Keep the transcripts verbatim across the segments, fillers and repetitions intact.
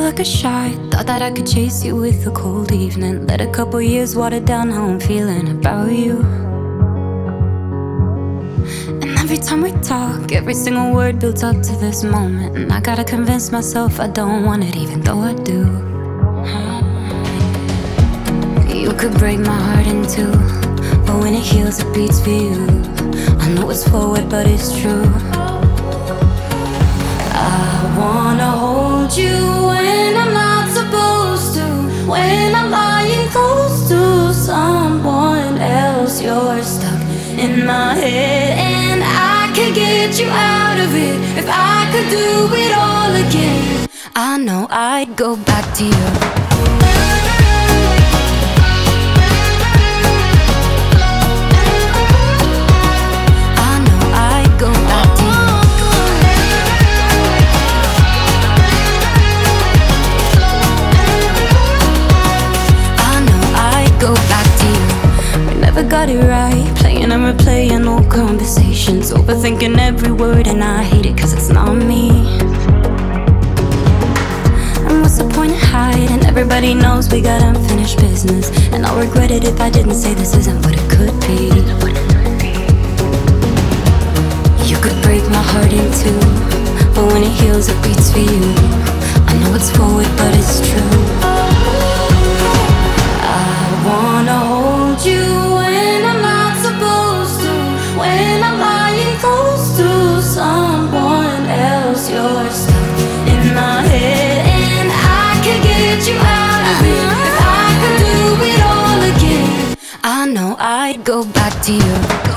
like a shot. Thought that I could chase you with a cold evening. Let a couple years water down how I'm feeling about you. And every time we talk, every single word builds up to this moment. And I gotta convince myself I don't want it, even though I do. You could break my heart in two, but when it heals, it beats for you. I know it's forward, but it's true. I wanna hold you when I'm not supposed to, when I'm lying close to someone else. You're stuck in my head, and I could get you out of it if I could do it all again. I know I'd go back to you. Got it right, playing and replaying old conversations, overthinking every word, and I hate it cause it's not me. And what's the point of hiding? Everybody knows we got unfinished business, and I'll regret it if I didn't say this isn't what it could be. You could break my heart in two, but when it heals it beats for you. I know it's forward but it's true. I wanna hold you when I'm not supposed to, when I'm lying close to someone else. You're stuck in my head, and I could get you out of it if I could do it all again. I know I'd go back to you.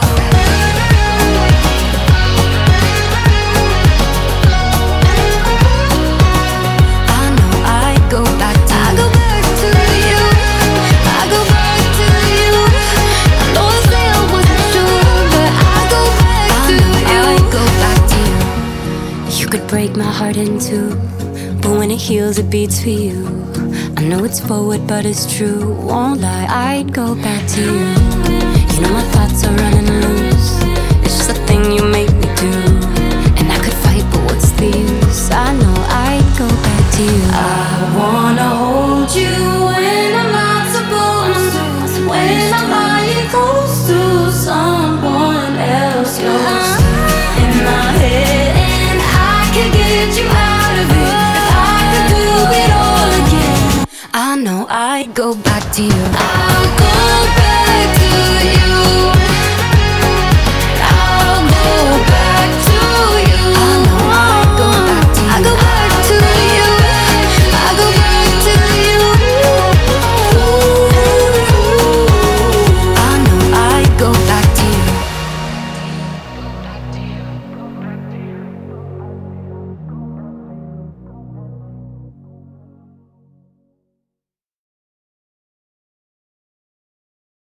Break my heart in two, but when it heals it beats for you. I know it's forward but it's true, won't lie, I'd go back to you. You know my thoughts are running loose, it's just a thing you make me do. And I could fight but what's the use? I know I'd go back to you. I wanna hold you when I'm not supposed to, when I'm lying close to someone else. You're stuck in my head, could get you out of it if I could do it all again. I know I'd go back to you.